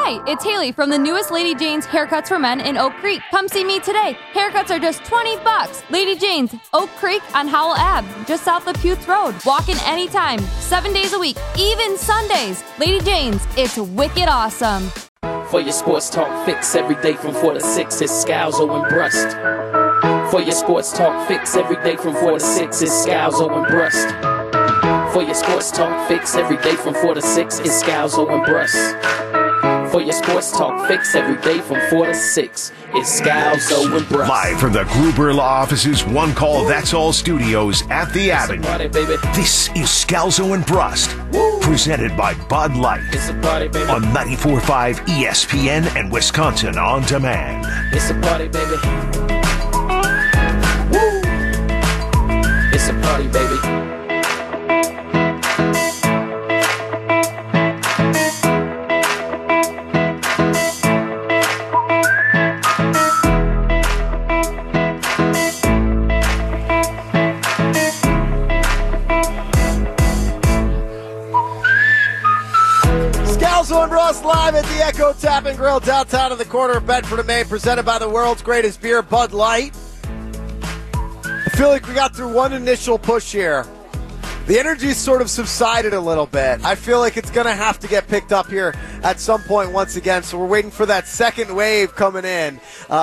Hi, it's Haley from the newest Lady Jane's Haircuts for Men in Oak Creek. Come see me today. Haircuts are just $20. Lady Jane's, Oak Creek on Howell Ave, just south of Putes Road. Walk in anytime, 7 days a week, even Sundays. Lady Jane's, it's wicked awesome. For your sports talk fix every day from 4 to 6, it's Scalzo and Brust. For your sports talk fix every day from 4 to 6, it's Scalzo and Brust. For your sports talk fix every day from 4 to 6, it's Scalzo and Brust. For your sports talk fix every day from 4 to 6, it's Scalzo and Brust. Live from the Gruber Law Office's One Call That's All studios at the Avenue. Party, baby. This is Scalzo and Brust, presented by Bud Light It's a party, baby. on 94.5 ESPN and Wisconsin On Demand. It's a party, baby. Woo! It's a party, baby. Scalzo and Brust live at the Echo Tap and Grill downtown in the corner of Bedford and Maine, presented by the world's greatest beer, Bud Light. I feel like we got through one initial push here. The energy's sort of subsided a little bit. I feel like it's going to have to get picked up here at some point once again, so we're waiting for that second wave coming in.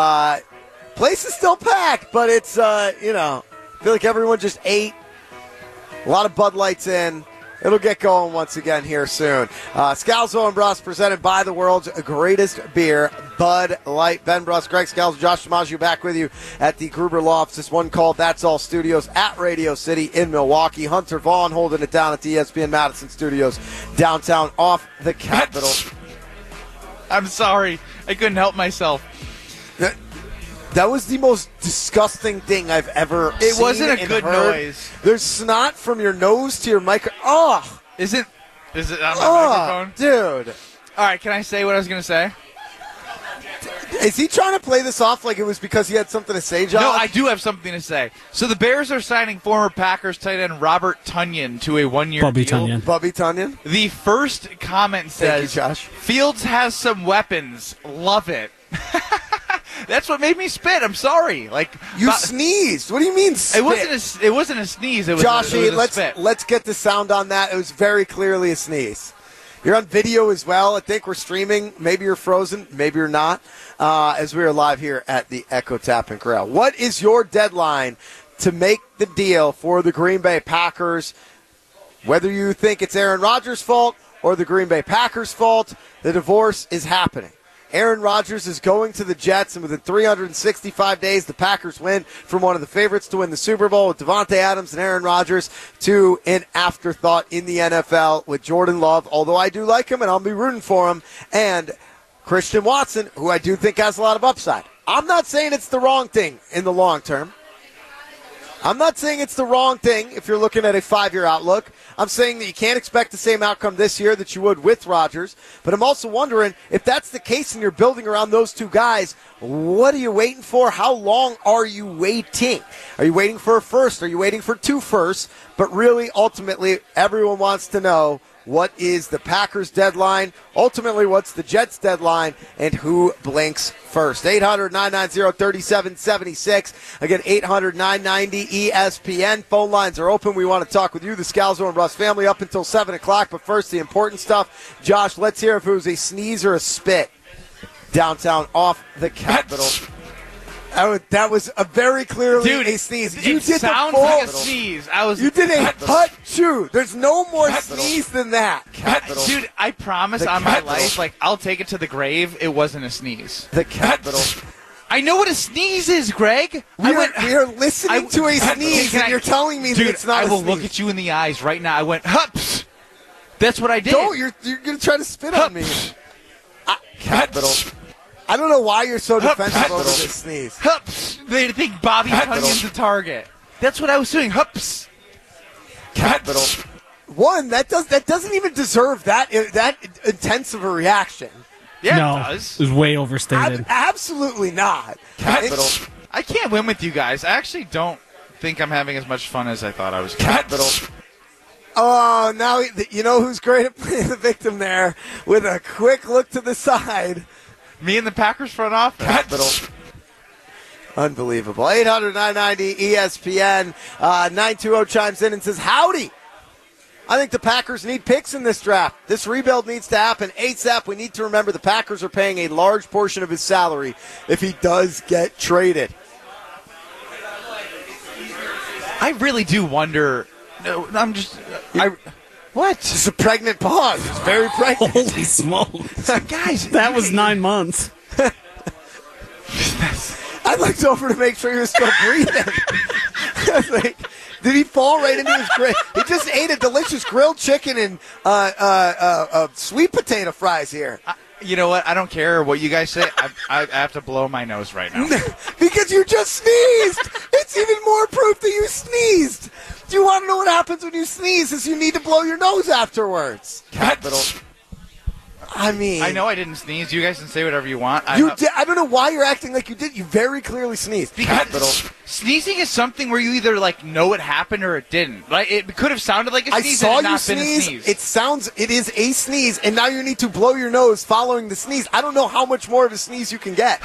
Place is still packed, but it's, I feel like everyone just ate. A lot of Bud Lights in. It'll get going once again here soon. Scalzo and Brust presented by the world's greatest beer, Bud Light. Ben Brust, Greg Scalzo, Josh DiMaggio back with you at the Gruber Law Office. One Call That's All studios at Radio City in Milwaukee. Hunter Vaughn holding it down at the ESPN Madison studios downtown off the Capitol. I'm sorry. I couldn't help myself. That was the most disgusting thing I've ever seen. It wasn't a good heard. noise. There's snot from your nose to your microphone. Oh! Is it on my microphone? Dude. All right, can I say what I was going to say? Is he trying to play this off like it was because he had something to say, Josh? No, I do have something to say. So the Bears are signing former Packers tight end Robert Tonyan to a one-year Bubby deal. Tonyan. Bubby Tonyan? The first comment says, Thank you, Josh. Fields has some weapons. Love it. That's what made me spit. I'm sorry. You sneezed. What do you mean spit? It wasn't a sneeze. It was Joshy, a spit. let's get the sound on that. It was very clearly a sneeze. You're on video as well. I think we're streaming. Maybe you're frozen. Maybe you're not. As we are live here at the Echo Tap and Grill. What is your deadline to make the deal for the Green Bay Packers? Whether you think it's Aaron Rodgers' fault or the Green Bay Packers' fault, the divorce is happening. Aaron Rodgers is going to the Jets, and within 365 days, the Packers win from one of the favorites to win the Super Bowl with Devontae Adams and Aaron Rodgers to an afterthought in the NFL with Jordan Love, although I do like him and I'll be rooting for him, and Christian Watson, who I do think has a lot of upside. I'm not saying it's the wrong thing in the long term. I'm not saying it's the wrong thing if you're looking at a 5-year outlook. I'm saying that you can't expect the same outcome this year that you would with Rodgers. But I'm also wondering if that's the case and you're building around those two guys, what are you waiting for? How long are you waiting? Are you waiting for a first? Are you waiting for 2 firsts? But really, ultimately, everyone wants to know, what is the Packers' deadline? Ultimately, what's the Jets' deadline? And who blinks first? 800-990-3776. Again, 800-990-ESPN. Phone lines are open. We want to talk with you, the Scalzo and Brust family, up until 7 o'clock. But first, the important stuff. Josh, let's hear if it was a sneeze or a spit downtown off the Capitol. That was a very clearly a sneeze. It sounds like a sneeze. You did a hut-chew. There's no more sneeze than that. Dude, I promise on my life, I'll take it to the grave, it wasn't a sneeze. The Capitol. I know what a sneeze is, Greg. We are listening to a sneeze, and you're telling me that it's not a sneeze. I will look at you in the eyes right now. I went, hups. That's what I did. No, you're going to try to spit on me. Capitol. I don't know why you're so defensive over this sneeze. Hups. They think Bobby Tunyan's a target. That's what I was doing. Hups. Capitol. One, that doesn't even deserve that intense of a reaction. Yeah, no, it does. It was way overstated. Absolutely not. Capitol. I can't win with you guys. I actually don't think I'm having as much fun as I thought I was. Capitol. Oh, now you know who's great at playing the victim there with a quick look to the side. Me and the Packers front office. Capital. Unbelievable. 800-990-ESPN. 920 chimes in and says, howdy. I think the Packers need picks in this draft. This rebuild needs to happen ASAP. We need to remember the Packers are paying a large portion of his salary if he does get traded. I really do wonder. No, I'm just. What? It's a pregnant pause. It's very pregnant. Holy smokes. Guys. That was 9 months. I looked over to make sure he was still breathing. I was like, did he fall right into his grill? He just ate a delicious grilled chicken and sweet potato fries here. You know what? I don't care what you guys say. I have to blow my nose right now. Because you just sneezed. It's even more proof that you sneezed. Do you want to know what happens when you sneeze? Is you need to blow your nose afterwards. Capital. I mean, I know I didn't sneeze. You guys can say whatever you want. I don't know why you're acting like you did. You very clearly sneezed. Because sneezing is something where you either know it happened or it didn't. Right? It could have sounded like a sneeze. I saw and you not been a sneeze. sneeze. It is a sneeze, and now you need to blow your nose following the sneeze. I don't know how much more of a sneeze you can get.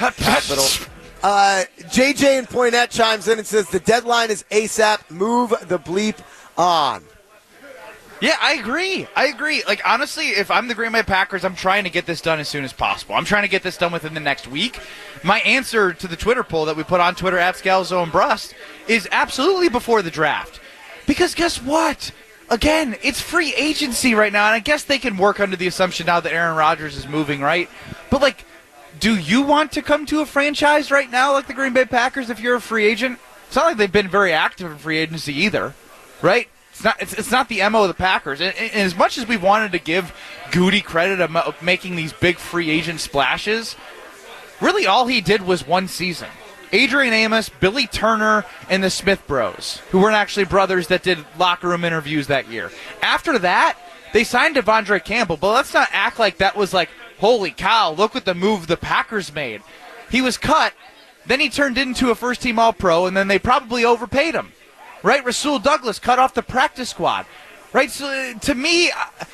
JJ in Poinette chimes in and says the deadline is ASAP. Move the bleep on. Yeah, I agree. Honestly, if I'm the Green Bay Packers, I'm trying to get this done as soon as possible. I'm trying to get this done within the next week. My answer to the Twitter poll that we put on Twitter at Scalzo and Brust is absolutely before the draft. Because guess what? Again, it's free agency right now, and I guess they can work under the assumption now that Aaron Rodgers is moving, right? But, do you want to come to a franchise right now like the Green Bay Packers if you're a free agent? It's not like they've been very active in free agency either, right? It's not the MO of the Packers. And as much as we've wanted to give Goody credit of making these big free agent splashes, really all he did was one season. Adrian Amos, Billy Turner, and the Smith Bros, who weren't actually brothers that did locker room interviews that year. After that, they signed Devondre Campbell, but let's not act like that was holy cow, look what the move the Packers made. He was cut, then he turned into a first-team All-Pro, and then they probably overpaid him. Right, Rasul Douglas cut off the practice squad. Right, so to me,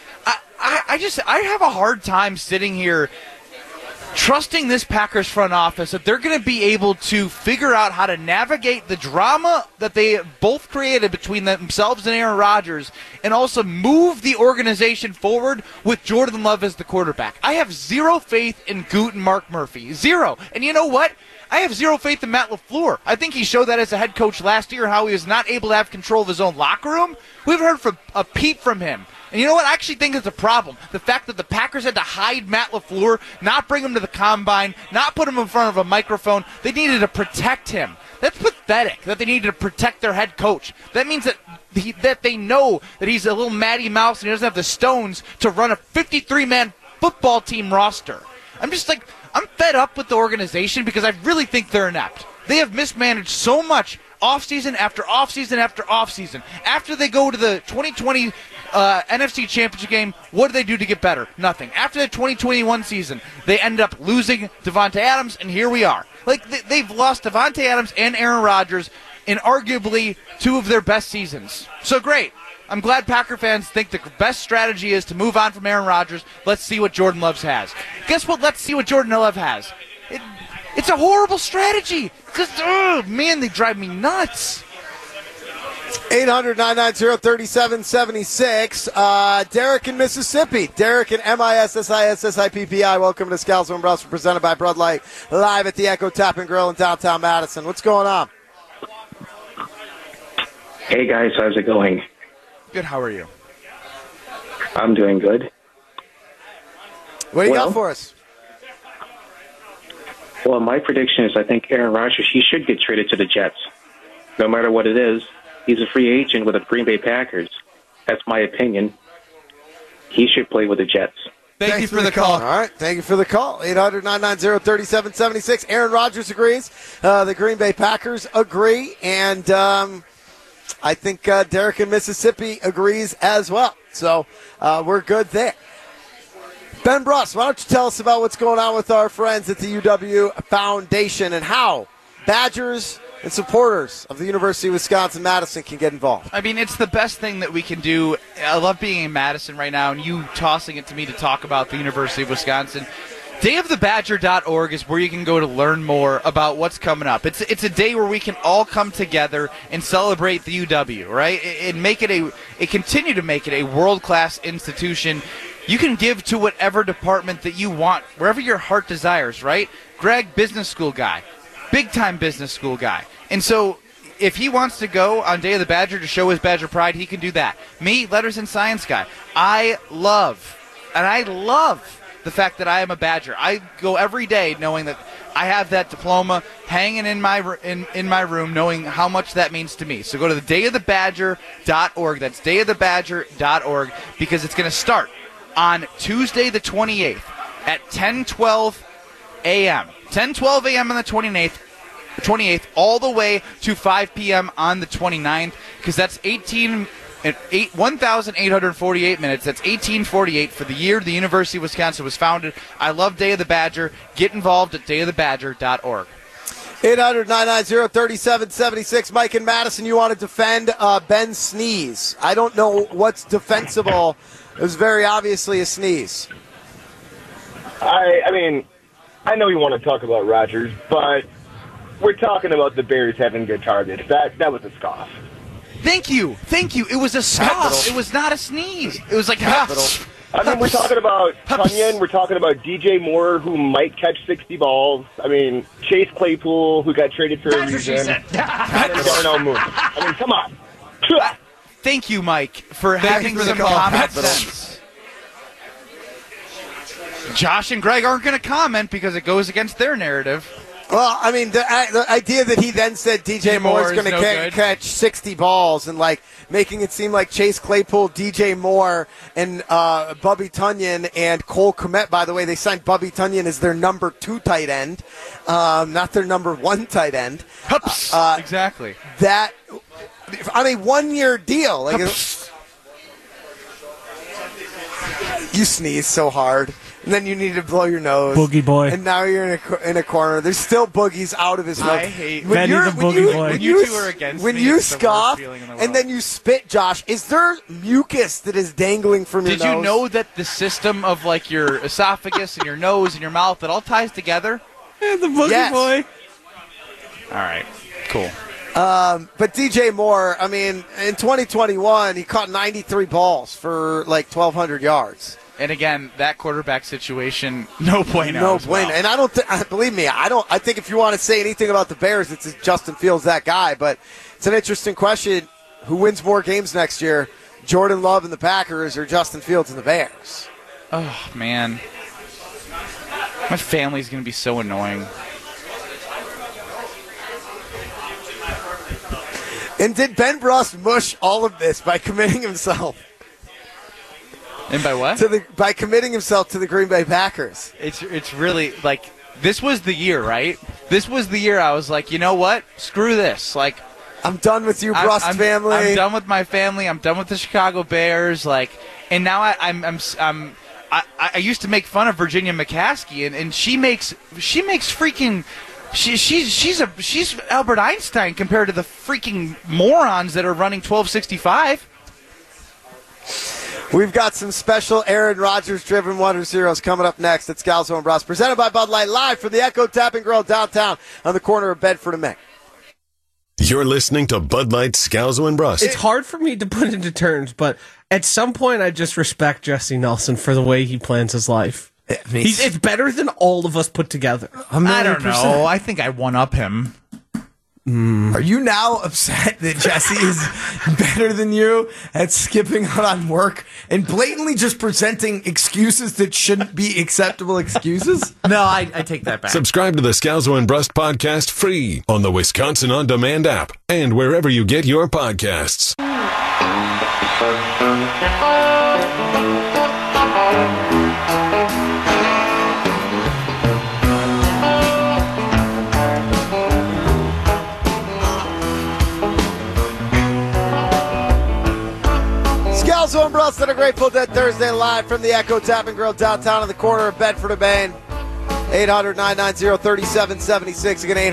I have a hard time sitting here trusting this Packers front office that they're going to be able to figure out how to navigate the drama that they both created between themselves and Aaron Rodgers and also move the organization forward with Jordan Love as the quarterback. I have zero faith in Goot and Mark Murphy. Zero. And you know what? I have zero faith in Matt LaFleur. I think he showed that as a head coach last year, how he was not able to have control of his own locker room. We haven't heard from a peep from him. And you know what? I actually think it's a problem. The fact that the Packers had to hide Matt LaFleur, not bring him to the combine, not put him in front of a microphone. They needed to protect him. That's pathetic that they needed to protect their head coach. That means that they know that he's a little Matty Mouse and he doesn't have the stones to run a 53-man football team roster. I'm fed up with the organization because I really think they're inept. They have mismanaged so much offseason after offseason after offseason. After they go to the 2020 NFC Championship game, what do they do to get better? Nothing. After the 2021 season, they end up losing Davante Adams, and here we are. They've lost Davante Adams and Aaron Rodgers in arguably two of their best seasons. So great. I'm glad Packer fans think the best strategy is to move on from Aaron Rodgers. Let's see what Jordan Love has. Guess what? Let's see what Jordan Love has. It's a horrible strategy. Because, man, they drive me nuts. 800-990-3776. Derek in Mississippi. Derek in MISSISSIPPI. Welcome to Scalzo and Brust, presented by Bud Light, live at the Echo Tap and Grill in downtown Madison. What's going on? Hey, guys. How's it going? Good. How are you? I'm doing good. What do you got for us? Well, my prediction is I think Aaron Rodgers, he should get traded to the Jets. No matter what it is, he's a free agent with the Green Bay Packers. That's my opinion. He should play with the Jets. Thank you for the call. All right, thank you for the call. 800-990-3776. Aaron Rodgers agrees. The Green Bay Packers agree. And I think Derek in Mississippi agrees as well. So we're good there. Ben Brust, why don't you tell us about what's going on with our friends at the UW Foundation and how Badgers and supporters of the University of Wisconsin-Madison can get involved? I mean, it's the best thing that we can do. I love being in Madison right now, and you tossing it to me to talk about the University of Wisconsin. Dayofthebadger.org is where you can go to learn more about what's coming up. It's a day where we can all come together and celebrate the UW, right? And continue to make it a world-class institution. You can give to whatever department that you want, wherever your heart desires, right? Greg, business school guy, big-time business school guy. And so if he wants to go on Day of the Badger to show his Badger pride, he can do that. Me, letters and science guy. I love the fact that I am a Badger. I go every day knowing that I have that diploma hanging in my room, knowing how much that means to me. So go to the dayofthebadger.org. That's dayofthebadger.org, because it's going to start on Tuesday the 28th at 10:12 a.m. 10:12 a.m. on the 28th, all the way to 5 p.m. on the 29th, because that's 1,848 minutes. That's 1848 for the year the University of Wisconsin was founded. I love Day of the Badger. Get involved at dayofthebadger.org. 800-990-3776. Mike and Madison, you want to defend Ben Sneeze. I don't know what's defensible. It was very obviously a sneeze. I mean, I know you want to talk about Rodgers, but we're talking about the Bears having good targets. That was a scoff. Thank you. It was a scoff. It was not a sneeze. It was like capital. I mean, we're talking about Tunyon. We're talking about DJ Moore, who might catch 60 balls. I mean, Chase Claypool, who got traded for a reason. And Darnell Mooney. I mean, come on. Thank you, Mike, for having some common sense. Josh and Greg aren't going to comment because it goes against their narrative. Well, I mean, the idea that he then said DJ Moore's going to catch 60 balls and, like, making it seem like Chase Claypool, DJ Moore, and Bubby Tunyon and Cole Kmet. By the way, they signed Bubby Tunyon as their number 2 tight end, not their number 1 tight end. Exactly. That on a 1-year deal. Like, you sneeze so hard. And then you need to blow your nose. Boogie boy. And now you're in a corner. There's still boogies out of his nose. I hate Benny the boogie boy. When you two are against when me, you it's the worst scoff feeling in the world. and then you spit, Josh, is there mucus that is dangling from your nose? Did you know that the system of, like, your esophagus and your nose and your mouth, it all ties together? Yeah, the boogie boy. All right. Cool. But DJ Moore, I mean, in 2021, he caught 93 balls for, like, 1,200 yards. And again, that quarterback situation, no bueno. No bueno. And I don't believe me, I think if you want to say anything about the Bears, it's Justin Fields, that guy. But it's an interesting question. Who wins more games next year? Jordan Love and the Packers or Justin Fields and the Bears? Oh, man. My family's going to be so annoying. And did Ben Brust mush all of this by committing himself? And by what? By committing himself to the Green Bay Packers. It's really, like, this was the year, right? This was the year I was like, you know what? Screw this. Like, I'm done with you, Brust family. I'm done with my family. I'm done with the Chicago Bears. Like, and now I used to make fun of Virginia McCaskey, and she makes freaking. She's Albert Einstein compared to the freaking morons that are running 1265. We've got some special Aaron Rodgers-driven Wonder Zeros coming up next. It's Scalzo and Brust, presented by Bud Light, live from the Echo Tap and Grill downtown on the corner of Bedford and Main. You're listening to Bud Light, Scalzo and Brust. It's hard for me to put into terms, but at some point I just respect Jesse Nelson for the way he plans his life. It's better than all of us put together. I don't know. I think I one-up him. Are you now upset that Jesse is better than you at skipping out on work and blatantly just presenting excuses that shouldn't be acceptable excuses? No, I take that back. Subscribe to the Scalzo and Brust podcast free on the Wisconsin On Demand app and wherever you get your podcasts. Scalzo and Brust on a Grateful Dead Thursday, live from the Echo Tap and Grill downtown on the corner of Bedford and Main. 800-990-3776. Again,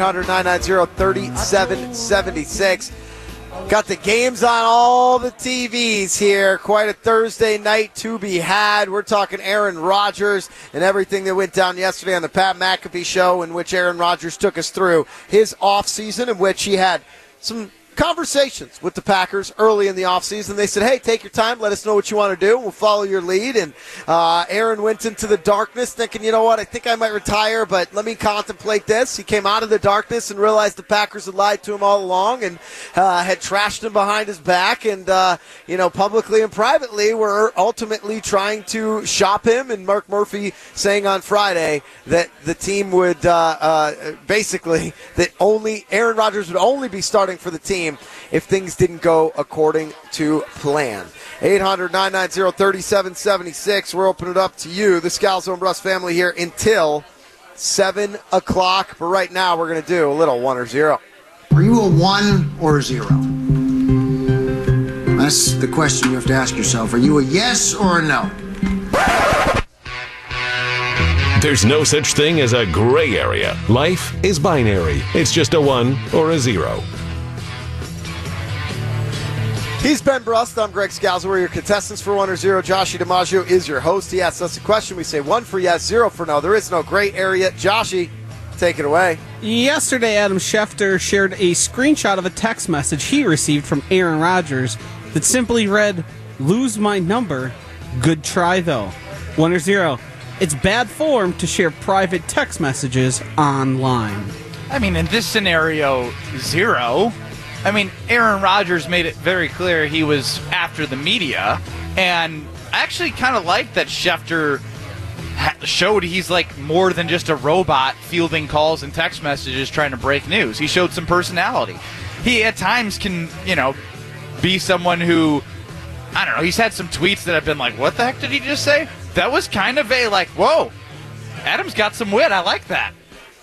800-990-3776. Got the games on all the TVs here. Quite a Thursday night to be had. We're talking Aaron Rodgers and everything that went down yesterday on the Pat McAfee show, in which Aaron Rodgers took us through his offseason, in which he had some conversations with the Packers early in the offseason. They said, hey, take your time. Let us know what you want to do. We'll follow your lead. And Aaron went into the darkness thinking, you know what, I think I might retire, but let me contemplate this. He came out of the darkness and realized the Packers had lied to him all along and had trashed him behind his back. And, publicly and privately were ultimately trying to shop him. And Mark Murphy saying on Friday that the team would basically, that only Aaron Rodgers would only be starting for the team if things didn't go according to plan. 800-990-3776. We're opening it up to you, the Scalzo and Russ family, here until 7 o'clock. But right now, we're going to do a little 1 or 0. Are you a 1 or a 0? That's the question you have to ask yourself. Are you a yes or a no? There's no such thing as a gray area. Life is binary. It's just a 1 or a 0. He's Ben Brust. I'm Greg Scalzo. We're your contestants for 1 or 0. Joshy DiMaggio is your host. He asks us a question. We say 1 for yes, 0 for no. There is no gray area. Joshy, take it away. Yesterday, Adam Schefter shared a screenshot of a text message he received from Aaron Rodgers that simply read, "Lose my number. Good try, though." 1 or 0. It's bad form to share private text messages online. I mean, in this scenario, 0. I mean, Aaron Rodgers made it very clear he was after the media, and I actually kind of like that Schefter showed he's like more than just a robot fielding calls and text messages trying to break news. He showed some personality. He at times can, be someone who, I don't know, he's had some tweets that have been like, what the heck did he just say? That was kind of a like, whoa, Adam's got some wit. I like that.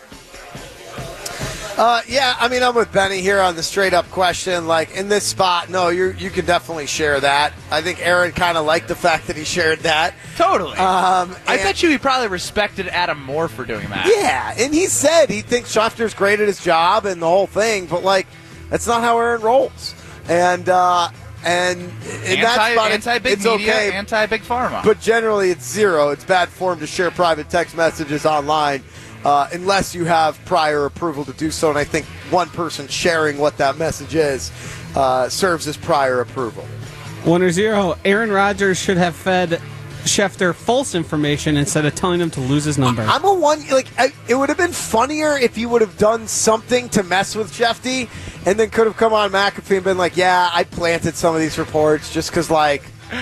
I'm with Benny here on the straight-up question. Like, in this spot, no, you can definitely share that. I think Aaron kind of liked the fact that he shared that. Totally. I bet you he probably respected Adam more for doing that. Yeah, and he said he thinks Schefter's great at his job and the whole thing, but, that's not how Aaron rolls. And in that spot, anti-big it's media, okay. Anti-big pharma. But generally, it's 0. It's bad form to share private text messages online. Unless you have prior approval to do so. And I think one person sharing what that message is serves as prior approval. 1 or 0. Aaron Rodgers should have fed Schefter false information instead of telling him to lose his number. I'm a 1. It would have been funnier if you would have done something to mess with Shefty and then could have come on McAfee and been like, yeah, I planted some of these reports just because, I'm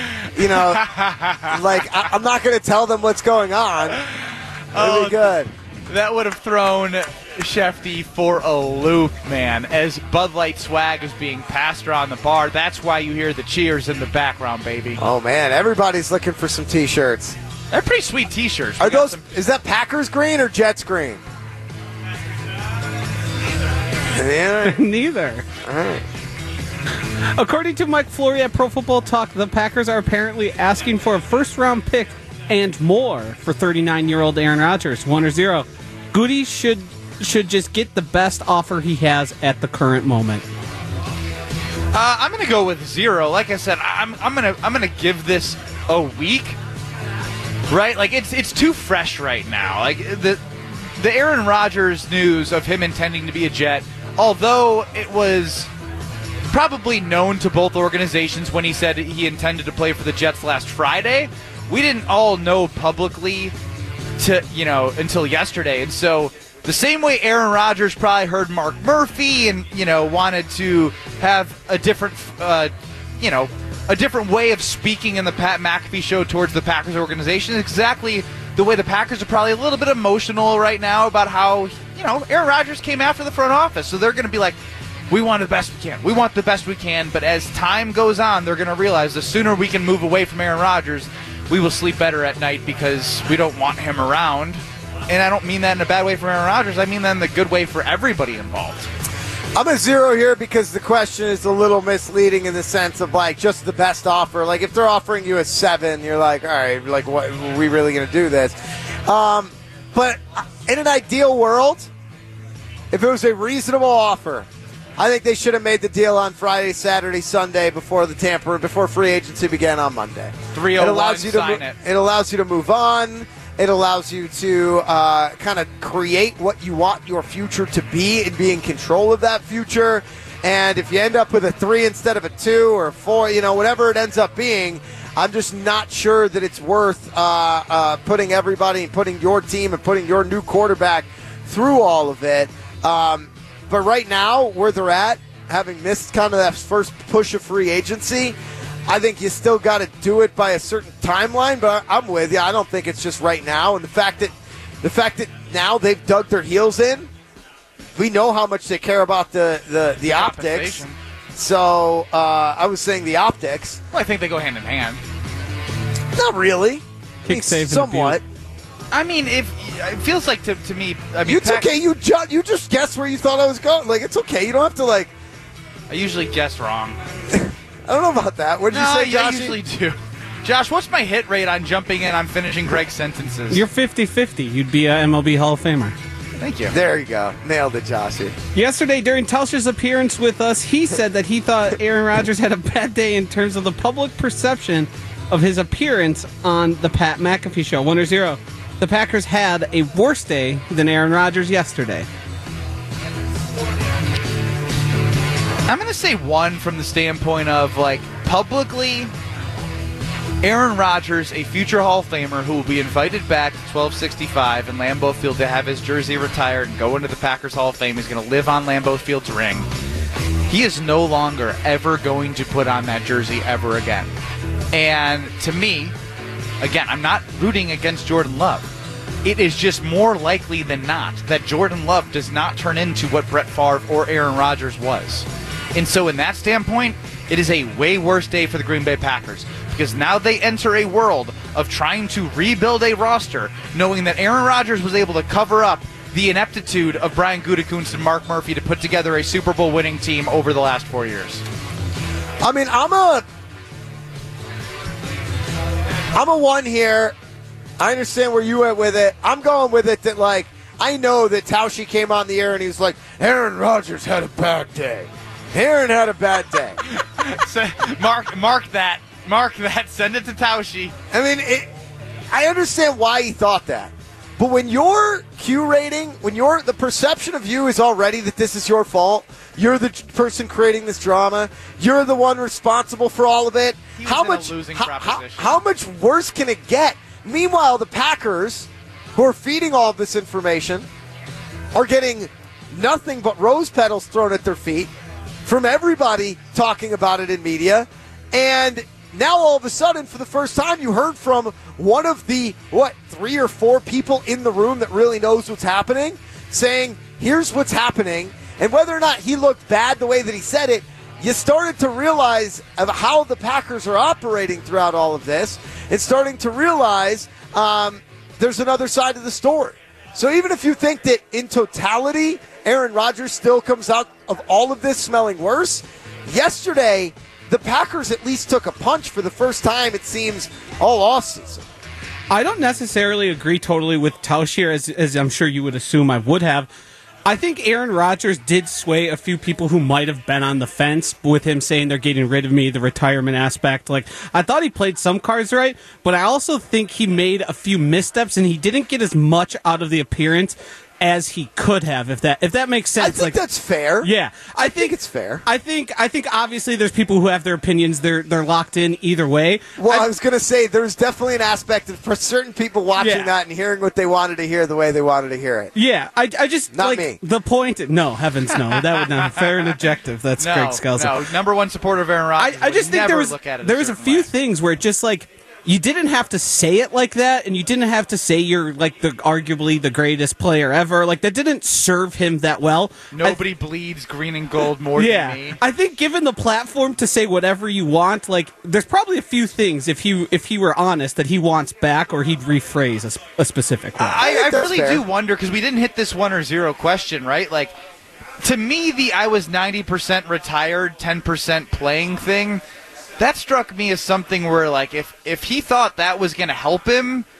not going to tell them what's going on. It'd be good. That would have thrown Shefty for a loop, man. As Bud Light swag is being passed around the bar, that's why you hear the cheers in the background, baby. Oh, man, everybody's looking for some T-shirts. They're pretty sweet T-shirts. Is that Packers green or Jets green? Neither. All right. According to Mike Flory at Pro Football Talk, the Packers are apparently asking for a first-round pick and more for 39-year-old Aaron Rodgers. 1 or 0. Goody should just get the best offer he has at the current moment. I'm going to go with 0. Like I said, I'm going to give this a week. Right? Like it's too fresh right now. Like the Aaron Rodgers news of him intending to be a Jet, although it was probably known to both organizations when he said he intended to play for the Jets last Friday, we didn't all know publicly until yesterday. And so the same way Aaron Rodgers probably heard Mark Murphy and, wanted to have a different way of speaking in the Pat McAfee show towards the Packers organization, exactly the way the Packers are probably a little bit emotional right now about how, Aaron Rodgers came after the front office. So they're going to be like, we want the best we can. We want the best we can. But as time goes on, they're going to realize the sooner we can move away from Aaron Rodgers, we will sleep better at night because we don't want him around. And I don't mean that in a bad way for Aaron Rodgers. I mean that in the good way for everybody involved. I'm a 0 here because the question is a little misleading in the sense of, just the best offer. Like, if they're offering you a 7, you're like, all right, what, are we really going to do this? But in an ideal world, if it was a reasonable offer, I think they should have made the deal on Friday, Saturday, Sunday before free agency began on Monday. 301, sign it. It allows you to move on. It allows you to kind of create what you want your future to be and be in control of that future. And if you end up with a 3 instead of a 2 or a 4, whatever it ends up being, I'm just not sure that it's worth putting everybody, putting your team and putting your new quarterback through all of it. But right now, where they're at, having missed kind of that first push of free agency, I think you still got to do it by a certain timeline. But I'm with you. I don't think it's just right now. And the fact that now they've dug their heels in, we know how much they care about the optics. So I was saying the optics. Well, I think they go hand in hand. Not really. Kick save somewhat. I mean, it feels like to me. I mean, it's okay. You just guessed where you thought I was going. Like, it's okay. You don't have to like. I usually guess wrong. I don't know about that. What did you say, Josh? I usually do. Josh, what's my hit rate on jumping in? I'm finishing Greg's sentences. You're 50-50. You'd be a MLB Hall of Famer. Thank you. There you go. Nailed it, Joshy. Yesterday, during Tauscher's appearance with us, he said that he thought Aaron Rodgers had a bad day in terms of the public perception of his appearance on the Pat McAfee show. 1-0. The Packers had a worse day than Aaron Rodgers yesterday. I'm going to say 1 from the standpoint of, like, publicly, Aaron Rodgers, a future Hall of Famer who will be invited back to 1265 in Lambeau Field to have his jersey retired and go into the Packers Hall of Fame. He's going to live on Lambeau Field's ring. He is no longer ever going to put on that jersey ever again. And to me, again, I'm not rooting against Jordan Love. It is just more likely than not that Jordan Love does not turn into what Brett Favre or Aaron Rodgers was. And so in that standpoint, it is a way worse day for the Green Bay Packers because now they enter a world of trying to rebuild a roster, knowing that Aaron Rodgers was able to cover up the ineptitude of Brian Gutekunst and Mark Murphy to put together a Super Bowl winning team over the last 4 years. I mean, I'm a 1 here. I understand where you went with it. I'm going with it that, like, I know that Tausche came on the air and he was like, Aaron Rodgers had a bad day. Aaron had a bad day. So, mark that. Mark that. Send it to Tausche. I mean, I understand why he thought that. But when your Q rating, the perception of you is already that this is your fault, you're the person creating this drama, you're the one responsible for all of it, how much worse can it get? Meanwhile, the Packers, who are feeding all of this information, are getting nothing but rose petals thrown at their feet from everybody talking about it in media. And now all of a sudden, for the first time, you heard from one of the, 3 or 4 people in the room that really knows what's happening, saying, here's what's happening. And whether or not he looked bad the way that he said it, you started to realize of how the Packers are operating throughout all of this and starting to realize there's another side of the story. So even if you think that in totality, Aaron Rodgers still comes out of all of this smelling worse, yesterday the Packers at least took a punch for the first time, it seems, all offseason. I don't necessarily agree totally with Tauscher, as I'm sure you would assume I would have. I think Aaron Rodgers did sway a few people who might have been on the fence with him saying they're getting rid of me, the retirement aspect. Like, I thought he played some cards right, but I also think he made a few missteps and he didn't get as much out of the appearance as he could have, if that makes sense. I think that's fair. Yeah, I think it's fair. I think obviously there's people who have their opinions. They're locked in either way. Well, I was going to say there's definitely an aspect of for certain people watching that and hearing what they wanted to hear the way they wanted to hear it. Yeah, I just not like me. The point. No, heavens no. That would not fair and objective. That's Greg Scalzo. No, number one supporter of Aaron Rodgers. I just think there was a few things where it just like. You didn't have to say it like that, and you didn't have to say you're like arguably the greatest player ever. Like that didn't serve him that well. Nobody bleeds green and gold more than me. I think given the platform to say whatever you want, like there's probably a few things if he were honest that he wants back, or he'd rephrase a specific one. I really do wonder because we didn't hit this 1 or 0 question, right? Like to me, the I was 90% retired, 10% playing thing. That struck me as something where, like, if he thought that was going to help him,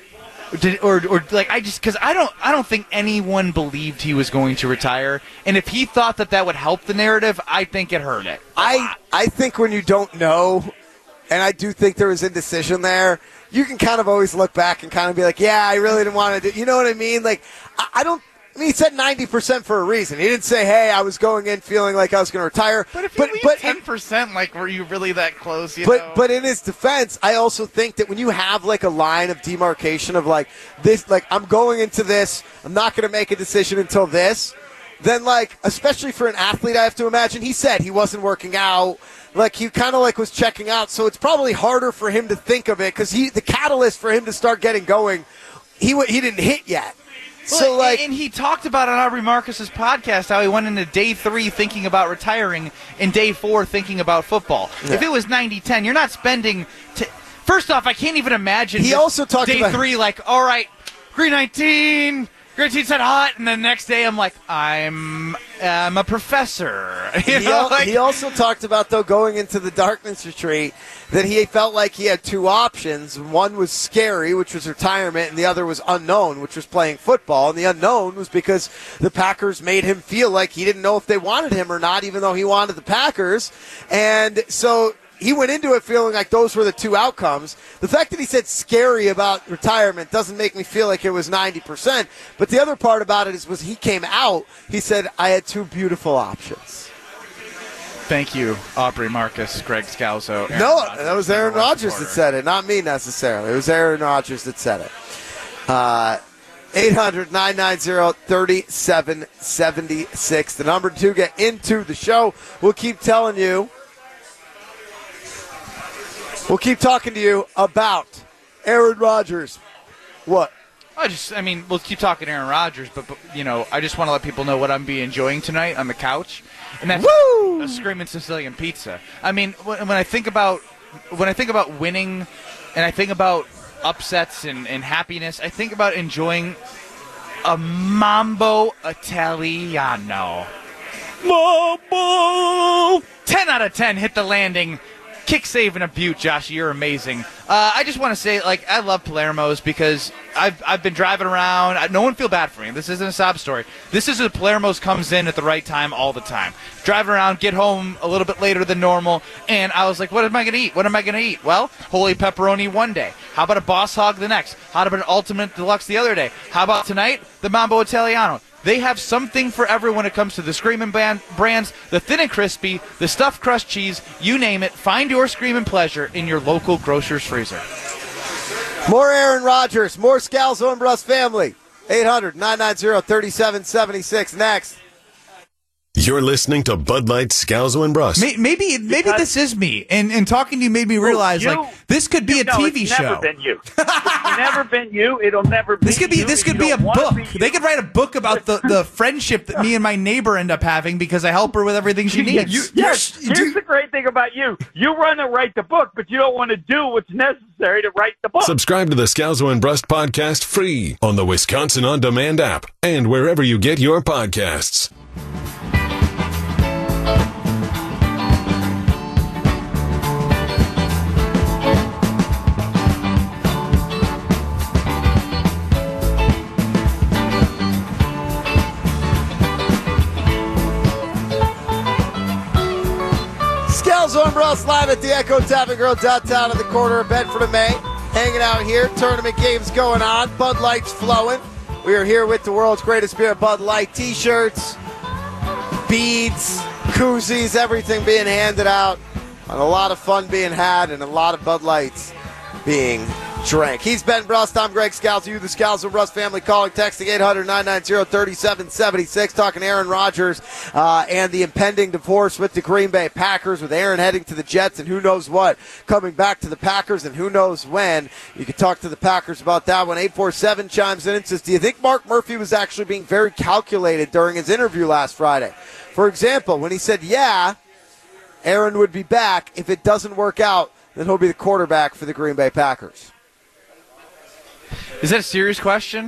Because I don't think anyone believed he was going to retire, and if he thought that would help the narrative, I think it hurt it. I think when you don't know, and I do think there was indecision there, you can kind of always look back and kind of be like, yeah, I really didn't want to do. You know what I mean? Like, I mean, he said 90% for a reason. He didn't say, hey, I was going in feeling like I was going to retire. But if you leave 10%, like, were you really that close? But in his defense, I also think that when you have, like, a line of demarcation of, like, this, like, I'm going into this, I'm not going to make a decision until this, then, like, especially for an athlete, I have to imagine, he said he wasn't working out. Like, he kind of, like, was checking out. So it's probably harder for him to think of it because the catalyst for him to start getting going, he didn't hit yet. Well, and he talked about on Aubrey Marcus's podcast how he went into day 3 thinking about retiring and day 4 thinking about football. Yeah. If it was 90-10, you're not spending. First off, I can't even imagine. He also talked day about 3, like, all right, green 19. Green 19 said hot, and the next day I'm like, I'm a professor. He also talked about, though, going into the darkness retreat, that he felt like he had 2 options. One was scary, which was retirement, and the other was unknown, which was playing football. And the unknown was because the Packers made him feel like he didn't know if they wanted him or not, even though he wanted the Packers. And so he went into it feeling like those were the 2 outcomes. The fact that he said scary about retirement doesn't make me feel like it was 90%. But the other part about it was he came out, he said, I had 2 beautiful options. Thank you, Aubrey Marcus, Greg Scalzo. That was Aaron Rodgers that said it, not me necessarily. It was Aaron Rodgers that said it. 800-990-3776, the number to get into the show. We'll keep telling you. We'll keep talking to you about Aaron Rodgers. What? We'll keep talking Aaron Rodgers, but I just want to let people know what I'm enjoying tonight on the couch, and that's a Screaming Sicilian pizza. I mean, when I think about winning, and I think about upsets and happiness, I think about enjoying a Mambo Italiano. Mambo! 10 out of 10 hit the landing. Kick, save, and a butte, Josh. You're amazing. I just want to say, I love Palermo's because I've been driving around. No one feel bad for me. This isn't a sob story. This is a Palermo's comes in at the right time all the time. Driving around, get home a little bit later than normal, and I was like, what am I going to eat? What am I going to eat? Well, holy pepperoni one day. How about a Boss Hog the next? How about an Ultimate Deluxe the other day? How about tonight, the Mambo Italiano? They have something for everyone when it comes to the Screamin' brands, the Thin and Crispy, the Stuffed Crust Cheese, you name it. Find your Screamin' pleasure in your local grocer's freezer. More Aaron Rodgers, more Scalzo and Bruss family. 800-990-3776 next. You're listening to Bud Light, Scalzo, and Bruss. Maybe this is me, and talking to you made me realize this could be a TV show. Never been you. It's never been you. It'll never be. This could be a book. They could write a book about the friendship that me and my neighbor end up having because I help her with everything she needs. Here's the great thing about you. You want to write the book, but you don't want to do what's necessary to write the book. Subscribe to the Scalzo and Bruss podcast free on the Wisconsin On Demand app and wherever you get your podcasts. Scalzo and Bruss live at the Echo Tavern Grill downtown in the corner of Bedford and May. Hanging out here, tournament games going on, Bud Light's flowing. We are here with the world's greatest beer, Bud Light t-shirts, beads, koozies, everything being handed out, and a lot of fun being had, and a lot of Bud Lights being drank. He's Ben Brust. I'm Greg Scalzo. You, the Scalzo Brust family, calling, texting 800-990-3776, talking Aaron Rodgers and the impending divorce with the Green Bay Packers, with Aaron heading to the Jets and who knows what, coming back to the Packers and who knows when. You can talk to the Packers about that one. 847 chimes in and says, do you think Mark Murphy was actually being very calculated during his interview last Friday? For example, when he said, yeah, Aaron would be back. If it doesn't work out, then he'll be the quarterback for the Green Bay Packers. Is that a serious question?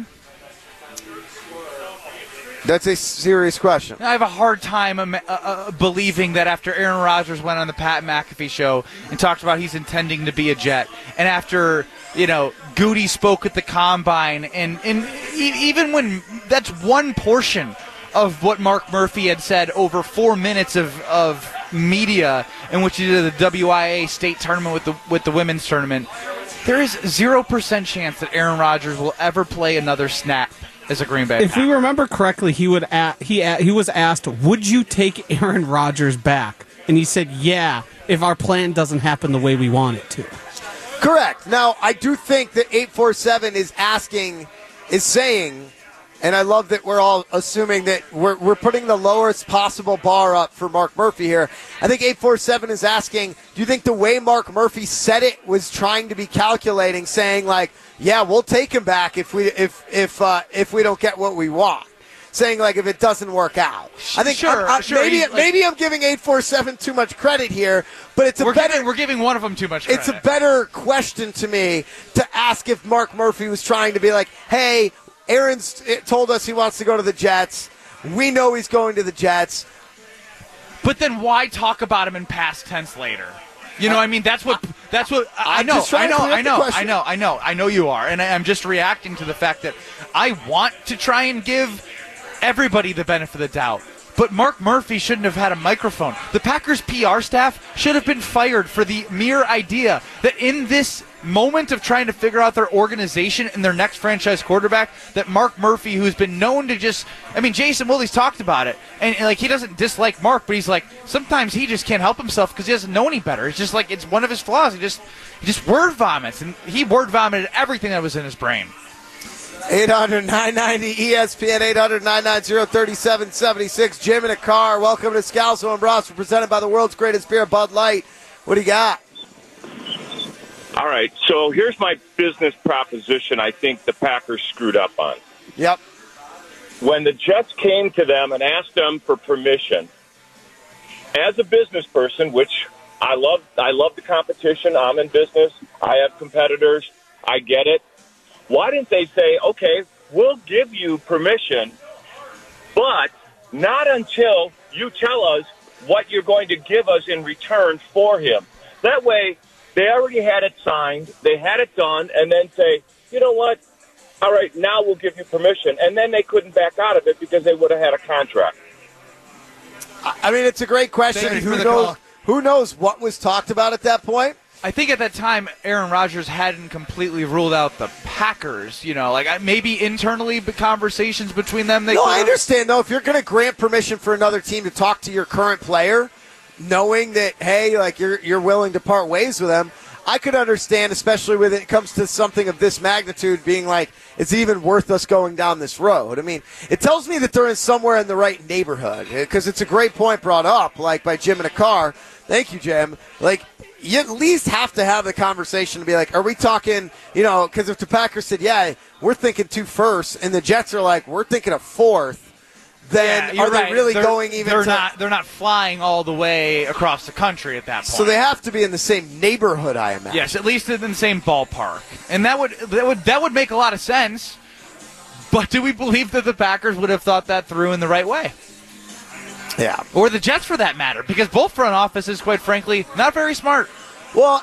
That's a serious question. I have a hard time believing that after Aaron Rodgers went on the Pat McAfee show and talked about he's intending to be a Jet, and after Goody spoke at the Combine, and even when that's one portion of what Mark Murphy had said over 4 minutes of media in which he did the WIA state tournament with the women's tournament, there is 0% chance that Aaron Rodgers will ever play another snap as a Green Bay If Packer. we remember correctly, he was asked, would you take Aaron Rodgers back? And he said, yeah, if our plan doesn't happen the way we want it to. Correct. Now, I do think that 847 is saying, and I love that we're all assuming that we're putting the lowest possible bar up for Mark Murphy here. I think 847 is asking, do you think the way Mark Murphy said it was trying to be calculating, saying like, yeah, we'll take him back if we don't get what we want? Saying like if it doesn't work out. I think Sure. maybe I'm giving 847 too much credit here, but it's we're giving one of them too much credit. It's a better question to me to ask if Mark Murphy was trying to be like, hey, Aaron's told us he wants to go to the Jets. We know he's going to the Jets. But then why talk about him in past tense later? You know, I mean, that's what I know. I know you are, and I'm just reacting to the fact that I want to try and give everybody the benefit of the doubt. But Mark Murphy shouldn't have had a microphone. The Packers PR staff should have been fired for the mere idea that in this moment of trying to figure out their organization and their next franchise quarterback, that Mark Murphy, who's been known to Jason Willey's talked about it, and like he doesn't dislike Mark, but he's like, sometimes he just can't help himself because he doesn't know any better. It's just like, it's one of his flaws. He just word vomits, and he word vomited everything that was in his brain. 800-990-ESPN, 800-990-3776. Jim in a car. Welcome to Scalzo and Ross. We're presented by the world's greatest beer, Bud Light. What do you got? All right, so here's my business proposition I think the Packers screwed up on. Yep. When the Jets came to them and asked them for permission, as a business person, which I love the competition. I'm in business. I have competitors. I get it. Why didn't they say, okay, we'll give you permission, but not until you tell us what you're going to give us in return for him? That way, they already had it signed, they had it done, and then say, you know what, all right, now we'll give you permission. And then they couldn't back out of it because they would have had a contract. I mean, it's a great question. Who knows what was talked about at that point? I think at that time, Aaron Rodgers hadn't completely ruled out the Packers. You know, like maybe internally, but conversations between them. I understand, though. If you're going to grant permission for another team to talk to your current player, knowing that, hey, like you're willing to part ways with them, I could understand, especially when it comes to something of this magnitude, being like, it's even worth us going down this road. I mean, it tells me that they're somewhere in the right neighborhood, because it's a great point brought up, like by Jim in a car. Thank you, Jim. Like, you at least have to have the conversation to be like, are we talking, because if the Packers said, yeah, we're thinking 2 firsts, and the Jets are like, we're thinking a 4th, then are they really going even they're not flying all the way across the country at that point. So they have to be in the same neighborhood, I imagine. Yes, at least in the same ballpark. And that would make a lot of sense. But do we believe that the Packers would have thought that through in the right way? Yeah. Or the Jets, for that matter, because both front offices, quite frankly, not very smart. Well,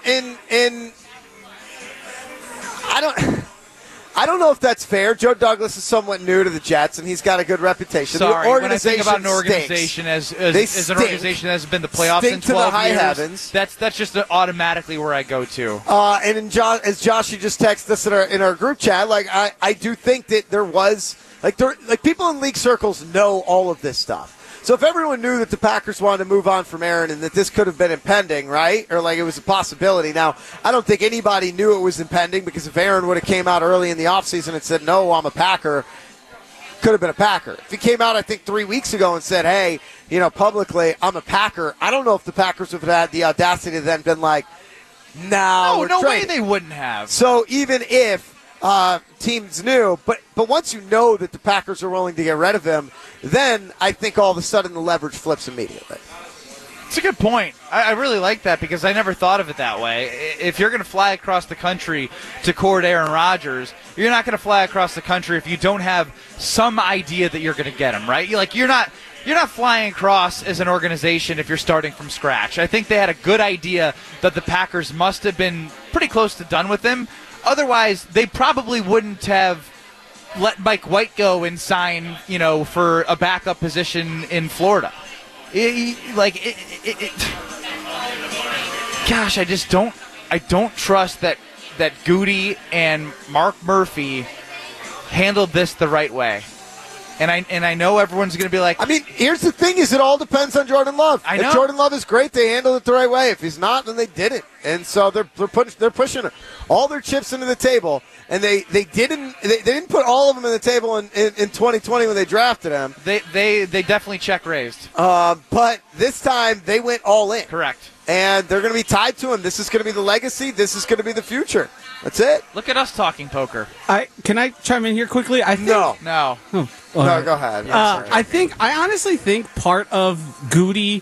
I don't know if that's fair. Joe Douglas is somewhat new to the Jets, and he's got a good reputation. Sorry, the organization when I think about an organization as an organization that has been the playoffs in 12 years, heavens. That's just automatically where I go to. And as Josh, you just texted us in our group chat, like I do think that there was like people in league circles know all of this stuff. So if everyone knew that the Packers wanted to move on from Aaron and that this could have been impending, right? Or like it was a possibility. Now, I don't think anybody knew it was impending, because if Aaron would have came out early in the offseason and said, no, I'm a Packer, could have been a Packer. If he came out, I think, 3 weeks ago and said, hey, publicly, I'm a Packer, I don't know if the Packers would have had the audacity to then been like, no way they wouldn't have. So even if teams knew, but once you know that the Packers are willing to get rid of him, then I think all of a sudden the leverage flips immediately. It's a good point. I really like that, because I never thought of it that way. If you're going to fly across the country to court Aaron Rodgers, you're not going to fly across the country if you don't have some idea that you're going to get him, right? You're not flying across as an organization if you're starting from scratch. I think they had a good idea that the Packers must have been pretty close to done with him. Otherwise, they probably wouldn't have let Mike White go and sign, for a backup position in Florida. Gosh, I just don't. I don't trust that Goody and Mark Murphy handled this the right way. And I know everyone's going to be like, I mean, here's the thing: is it all depends on Jordan Love. I know. If Jordan Love is great, they handled it the right way. If he's not, then they didn't. And so they're pushing all their chips into the table, and they didn't put all of them in the table in 2020 when they drafted him. They definitely check raised. But this time they went all in. Correct. And they're going to be tied to him. This is going to be the legacy. This is going to be the future. That's it. Look at us talking poker. Can I chime in here quickly? No. No. Oh, no, go ahead. I honestly think part of Goody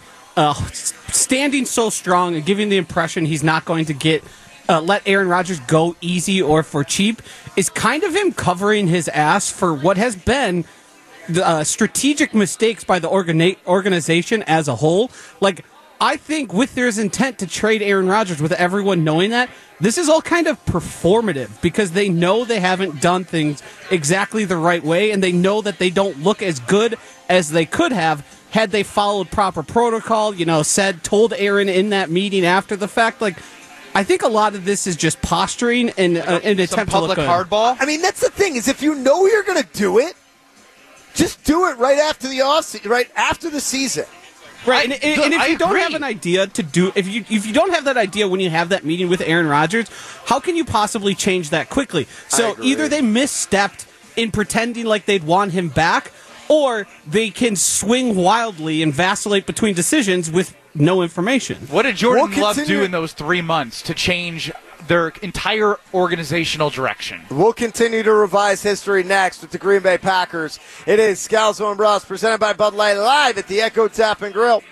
standing so strong and giving the impression he's not going to let Aaron Rodgers go easy or for cheap is kind of him covering his ass for what has been the strategic mistakes by the organization as a whole. Like, I think with their intent to trade Aaron Rodgers, with everyone knowing that, this is all kind of performative because they know they haven't done things exactly the right way, and they know that they don't look as good as they could have had they followed proper protocol, told Aaron in that meeting after the fact. Like, I think a lot of this is just posturing and an attempt to look good. Hardball. I mean, that's the thing, is if you know you're going to do it, just do it right after the offseason, right after the season. Right, and if you don't have an idea to do, if you don't have that idea when you have that meeting with Aaron Rodgers, how can you possibly change that quickly? So either they misstepped in pretending like they'd want him back, or they can swing wildly and vacillate between decisions with no information. What did Jordan Love do in those 3 months to change their entire organizational direction? We'll continue to revise history next with the Green Bay Packers. It is Scalzo and Brust, presented by Bud Light, live at the Echo Tap and Grill.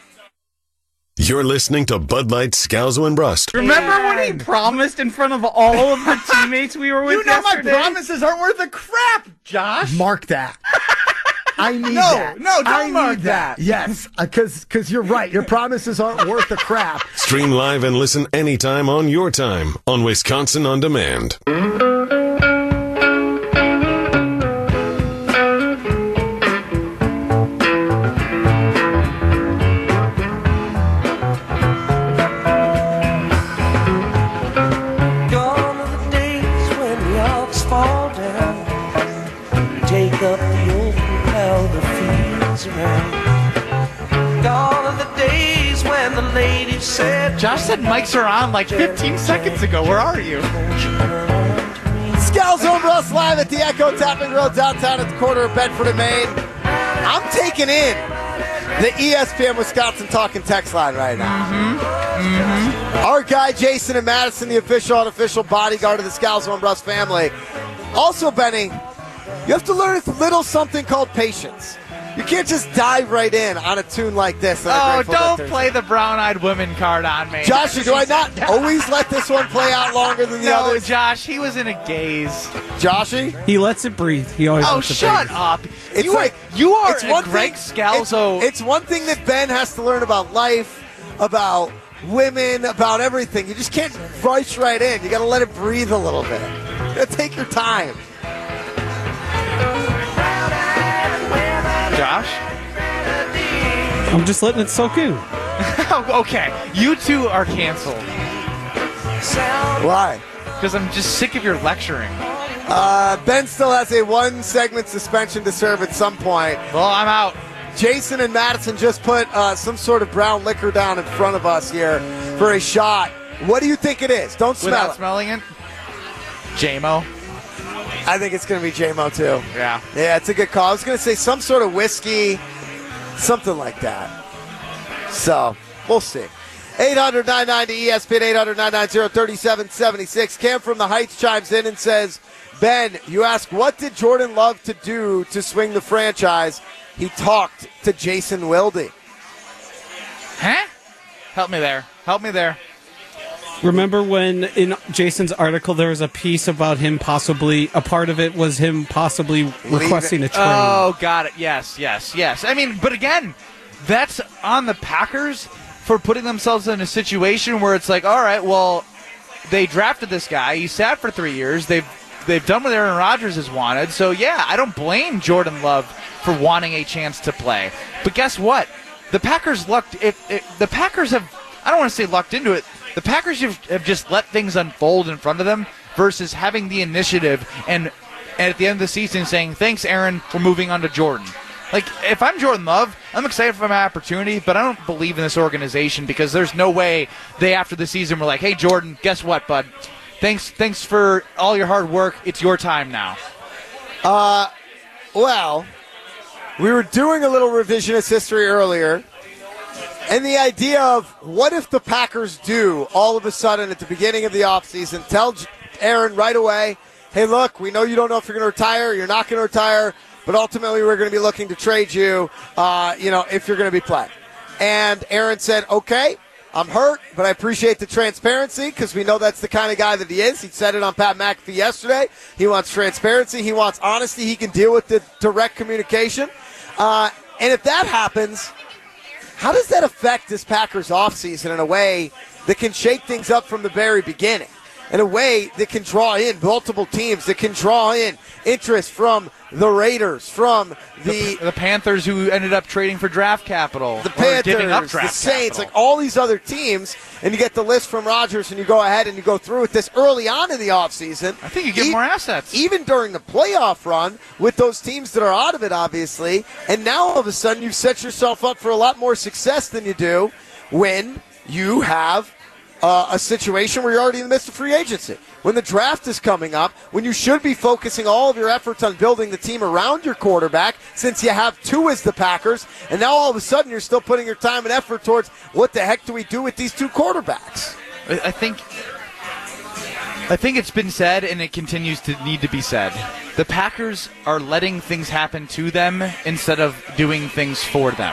You're listening to Bud Light, Scalzo and Brust. Remember when he promised in front of all of the teammates we were with yesterday? My promises aren't worth a crap, Josh. Mark that. I need that. No, don't mark that. Yes, because you're right. Your promises aren't worth a crap. Stream live and listen anytime on your time on Wisconsin On Demand. Gone are the days when the Alps fall down. Take up the old the fields around. Gone are the days when the ladies said. Josh said mics are on like 15 seconds ago. Where are you? Scalzo and Brust live at the Echo Tap and Grill downtown at the corner of Bedford and Maine. I'm taking in the ESPN Wisconsin talking text line right now. Our guy Jason and Madison, the official and unofficial bodyguard of the Scalzo and Brust family. Also, Benny, you have to learn a little something called patience. You can't just dive right in on a tune like this. Oh, don't play the brown-eyed woman card on me. Josh, do I not always let this one play out longer than the others? Josh, he was in a gaze. Joshy? He lets it breathe. He always lets it breathe. Shut up. It's you are a Greg Scalzo. It's one thing that Ben has to learn about life, about women, about everything. You just can't rush right in. You got to let it breathe a little bit. You got to take your time. Josh? I'm just letting it soak in. Okay, you two are canceled. Why? Because I'm just sick of your lecturing. Ben still has a 1-segment suspension to serve at some point. Well, I'm out. Jason and Madison just put some sort of brown liquor down in front of us here for a shot. What do you think it is? Don't smell Without it. smelling it? J-Mo. I think it's going to be J-Mo, too. Yeah. Yeah, it's a good call. I was going to say some sort of whiskey, something like that. So, we'll see. 800-990-ESPN, 800-990-3776. Cam from the Heights chimes in and says, Ben, you ask, what did Jordan Love to do to swing the franchise? He talked to Jason Wilde. Huh? Help me there. Remember when in Jason's article there was a piece about him possibly, a part of it was him possibly requesting a trade? Oh, got it. Yes. I mean, but again, that's on the Packers for putting themselves in a situation where it's like, all right, well, they drafted this guy. He sat for 3 years. They've done what Aaron Rodgers has wanted. So, yeah, I don't blame Jordan Love for wanting a chance to play. But guess what? The Packers the Packers have, I don't want to say lucked into it, the Packers have just let things unfold in front of them versus having the initiative and at the end of the season saying, thanks, Aaron, for moving on to Jordan. Like, if I'm Jordan Love, I'm excited for my opportunity, but I don't believe in this organization because there's no way they, after the season, were like, hey, Jordan, guess what, bud? Thanks for all your hard work. It's your time now. Well, we were doing a little revisionist history earlier, and the idea of what if the Packers do all of a sudden at the beginning of the offseason tell Aaron right away, hey, look, we know you don't know if you're going to retire, you're not going to retire, but ultimately we're going to be looking to trade you, if you're going to be playing. And Aaron said, okay, I'm hurt, but I appreciate the transparency because we know that's the kind of guy that he is. He said it on Pat McAfee yesterday. He wants transparency. He wants honesty. He can deal with the direct communication. And if that happens, how does that affect this Packers offseason in a way that can shake things up from the very beginning? In a way that can draw in multiple teams, that can draw in interest from the Raiders, from the Panthers, who ended up trading for draft capital, the Panthers, giving up draft the Saints, capital. like all these other teams, and you get the list from Rodgers, and you go ahead and you go through with this early on in the offseason. I think you get more assets. Even during the playoff run with those teams that are out of it, obviously, and now all of a sudden you've set yourself up for a lot more success than you do when you have a situation where you're already in the midst of free agency. When the draft is coming up, when you should be focusing all of your efforts on building the team around your quarterback, since you have two as the Packers, and now all of a sudden you're still putting your time and effort towards what the heck do we do with these two quarterbacks? I think it's been said, and it continues to need to be said. The Packers are letting things happen to them instead of doing things for them.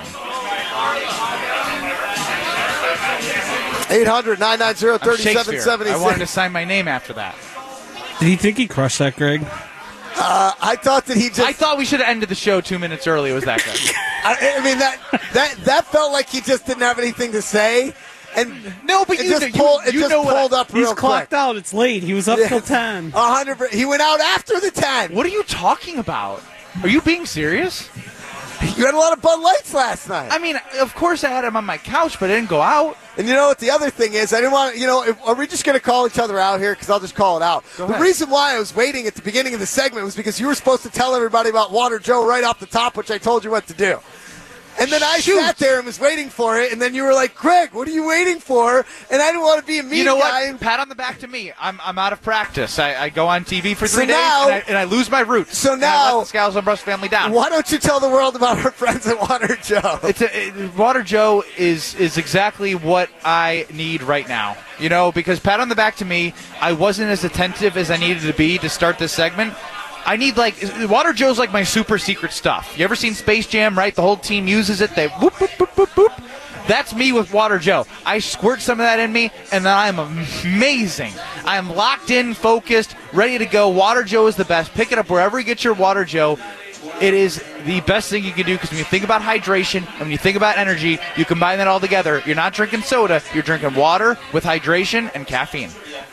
800-990-3776. I wanted to sign my name after that. Did you think he crushed that, Greg? I thought that he just... I thought we should have ended the show 2 minutes early. It was that good. I mean, that felt like he just didn't have anything to say. And no, but you know pulled up real He's clocked quick. out. It's late. He was up till 10. 100%. He went out after the 10. What are you talking about? Are you being serious? You had a lot of Bud Lights last night. I mean, of course I had him on my couch, but I didn't go out. And you know what the other thing is? I didn't want to, are we just going to call each other out here? Because I'll just call it out. The reason why I was waiting at the beginning of the segment was because you were supposed to tell everybody about Water Joe right off the top, which I told you what to do. And then I sat there and was waiting for it, and then you were like, Greg, what are you waiting for? And I didn't want to be a mean guy. You know what? Pat on the back to me. I'm out of practice. I go on TV for 3 days, and I lose my roots. So now, I let the Scales on Brush family down. Why don't you tell the world about our friends at Water Joe? Water Joe is exactly what I need right now. You know, because Pat on the back to me, I wasn't as attentive as I needed to be to start this segment. I need, Water Joe's like my super secret stuff. You ever seen Space Jam, right? The whole team uses it. They whoop, whoop, whoop, whoop, whoop. That's me with Water Joe. I squirt some of that in me, and then I'm amazing. I am locked in, focused, ready to go. Water Joe is the best. Pick it up wherever you get your Water Joe. It is the best thing you can do because when you think about hydration and when you think about energy, you combine that all together. You're not drinking soda. You're drinking water with hydration and caffeine.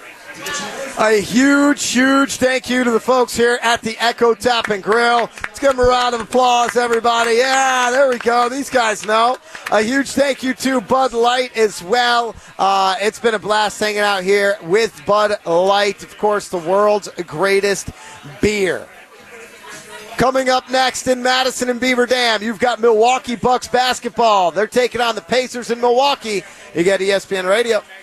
A huge thank you to the folks here at the Echo Tap and Grill. Let's give them a round of applause, everybody. Yeah, there we go. These guys know. A huge thank you to Bud Light as well. It's been a blast hanging out here with Bud Light, of course, the world's greatest beer. Coming up next in Madison and Beaver Dam, you've got Milwaukee Bucks basketball. They're taking on the Pacers in Milwaukee. You got ESPN Radio.